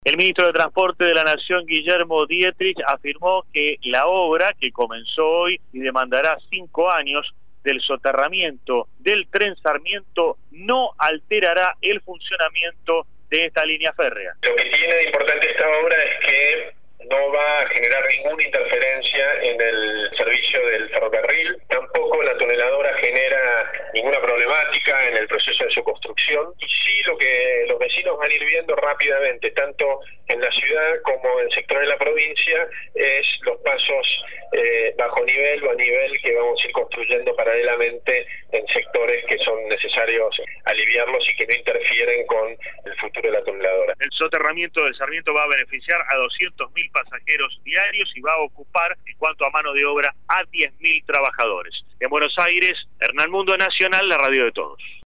El ministro de Transporte de la Nación, Guillermo Dietrich, afirmó que la obra, que comenzó hoy y demandará 5 años, del soterramiento del tren Sarmiento, no alterará el funcionamiento de esta línea férrea. Lo que tiene de importante esta obra es que no va a generar ninguna interferencia en el servicio del ferrocarril, tampoco la tuneladora genera ninguna problemática en el proceso de su construcción, y sí lo que los vecinos van a ir viendo rápidamente, tanto en la ciudad como en sectores de la provincia, es los pasos bajo nivel o a nivel que vamos a ir construyendo paralelamente en sectores que son necesarios aliviarlos y que no interfieren con el futuro de la tuneladora. El soterramiento del Sarmiento va a beneficiar a 200.000 pasajeros diarios y va a ocupar, en cuanto a mano de obra, a 10.000 trabajadores. En Buenos Aires, Hernán Mundo Nacional, la radio de todos.